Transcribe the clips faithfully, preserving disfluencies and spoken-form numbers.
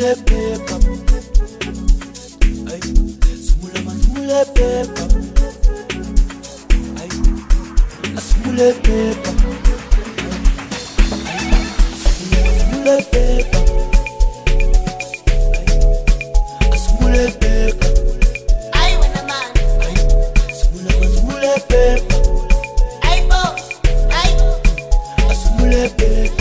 Smule pepa, ay, smule ma smule pepa, ay, a smule pepa, ay, smule ma smule pepa, ay, a smule pepa, ay, when a man, ay, smule ma smule pepa, ay, bo, ay, a smule pepa.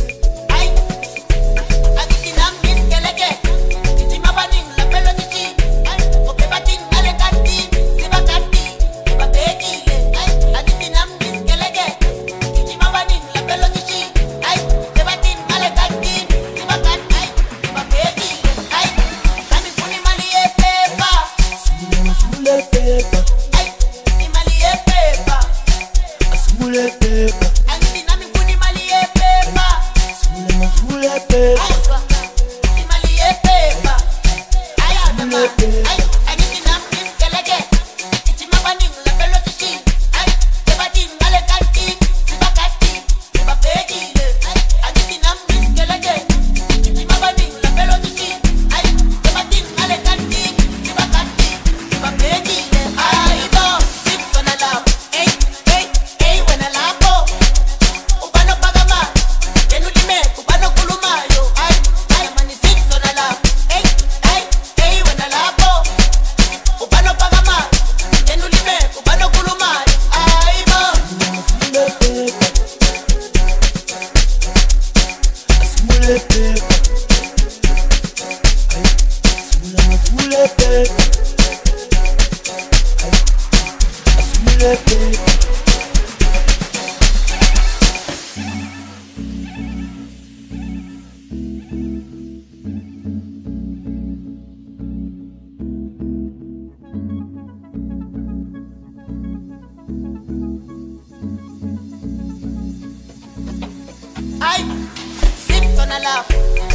ay, sips on a lap,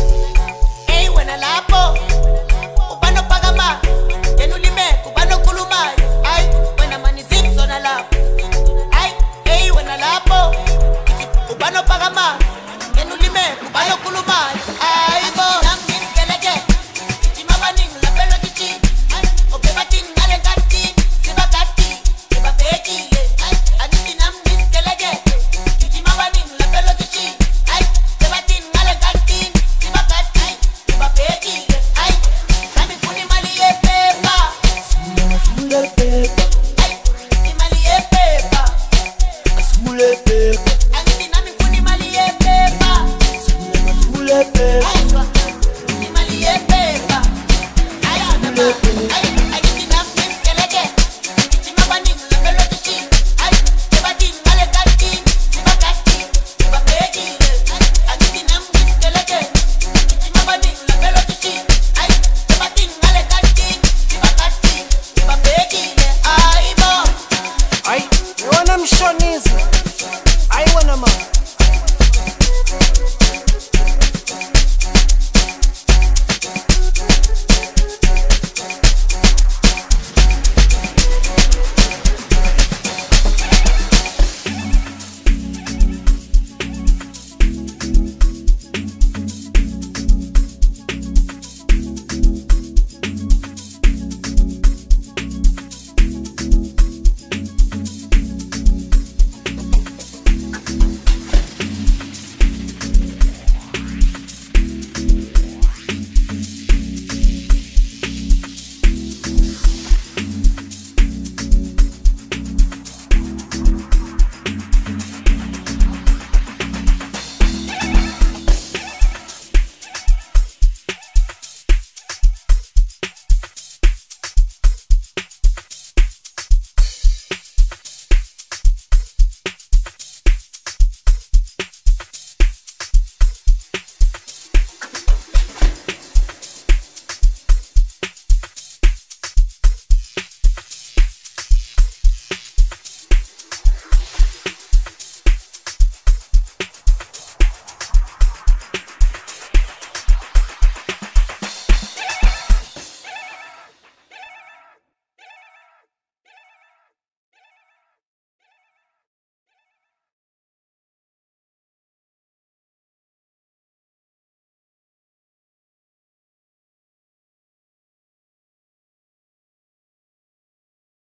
ay, when a lapo, upano pagama, yenulime, upano kuluma, ay, when a man is sips on a lap, ay, ay, when a lapo, upano pagama, yenulime, upano kuluma, ay, bo, nam mis kelege, ichimabaning la pelo chichi, ay, opebating alengati, sibakati, sibapeki, ay, aniti nam mis kelege, ichimabaning la pelo chichi. Ay,